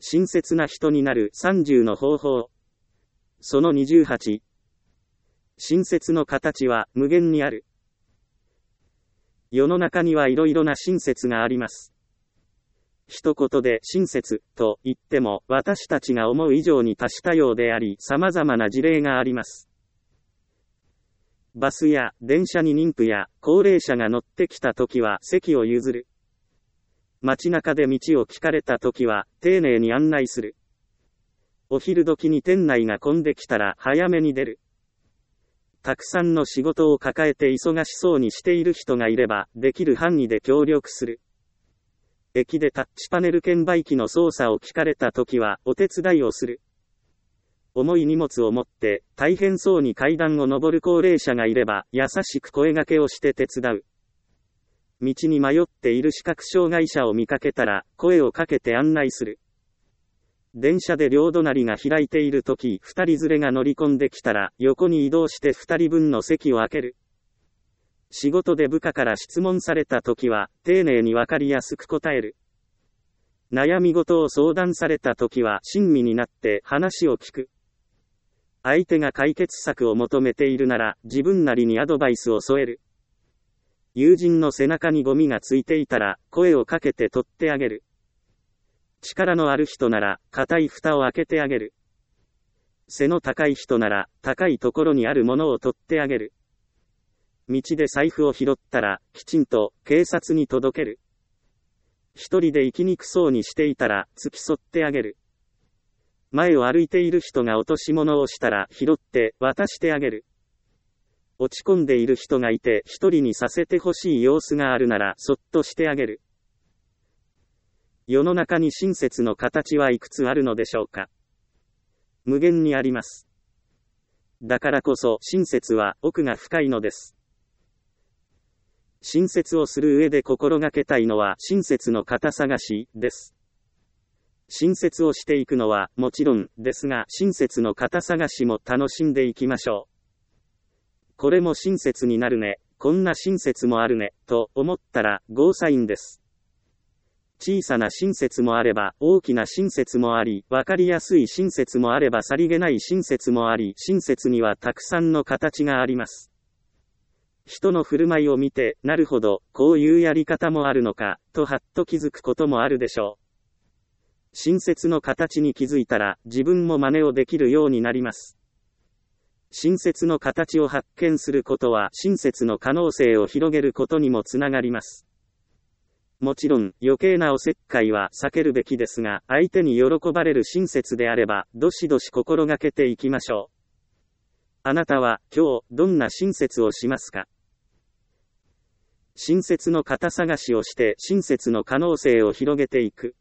親切な人になる30の方法。その28。親切の形は無限にある。世の中にはいろいろな親切があります。一言で親切と言っても私たちが思う以上に多種多様であり様々な事例があります。バスや電車に妊婦や高齢者が乗ってきたときは席を譲る。街中で道を聞かれたときは丁寧に案内する。お昼時に店内が混んできたら早めに出る。たくさんの仕事を抱えて忙しそうにしている人がいればできる範囲で協力する。駅でタッチパネル券売機の操作を聞かれたときはお手伝いをする。重い荷物を持って大変そうに階段を上る高齢者がいれば優しく声掛けをして手伝う。道に迷っている視覚障害者を見かけたら声をかけて案内する。電車で両隣が開いているとき二人連れが乗り込んできたら横に移動して二人分の席を空ける。仕事で部下から質問されたときは丁寧にわかりやすく答える。悩み事を相談されたときは親身になって話を聞く。相手が解決策を求めているなら自分なりにアドバイスを添える。友人の背中にゴミがついていたら声をかけて取ってあげる。力のある人なら硬い蓋を開けてあげる。背の高い人なら高いところにあるものを取ってあげる。道で財布を拾ったらきちんと警察に届ける。一人で生きにくそうにしていたら付き添ってあげる。前を歩いている人が落とし物をしたら拾って渡してあげる。落ち込んでいる人がいて一人にさせてほしい様子があるならそっとしてあげる。世の中に親切の形はいくつあるのでしょうか。無限にあります。だからこそ親切は奥が深いのです。親切をする上で心がけたいのは親切の型探しです。親切をしていくのはもちろんですが親切の型探しも楽しんでいきましょう。これも親切になるね、こんな親切もあるね、と思ったらゴーサインです。小さな親切もあれば大きな親切もあり、わかりやすい親切もあればさりげない親切もあり、親切にはたくさんの形があります。人の振る舞いを見て、なるほど、こういうやり方もあるのか、とはっと気づくこともあるでしょう。親切の形に気づいたら、自分も真似をできるようになります。親切の形を発見することは、親切の可能性を広げることにもつながります。もちろん、余計なおせっかいは避けるべきですが、相手に喜ばれる親切であれば、どしどし心がけていきましょう。あなたは、今日、どんな親切をしますか？親切の型探しをして、親切の可能性を広げていく。